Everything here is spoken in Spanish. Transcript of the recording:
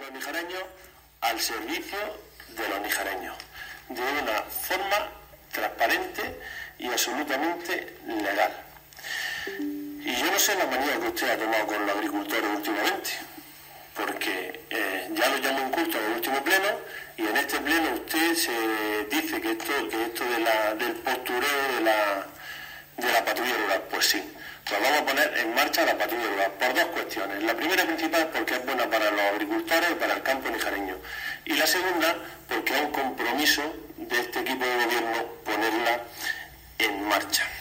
los nijareños al servicio de los nijareños, de una forma transparente y absolutamente legal. Y yo no sé la manía que usted ha tomado con los agricultores últimamente, porque ya lo llamó inculto en el último pleno, y en este pleno usted se dice que esto del postureo de la patrulla rural. Pues sí, pues vamos a poner en marcha la patrulla rural por dos cuestiones. La primera y principal es porque es buena para los agricultores y para el campo nijareño. Y la segunda, porque es un compromiso de este equipo de gobierno ponerla en marcha.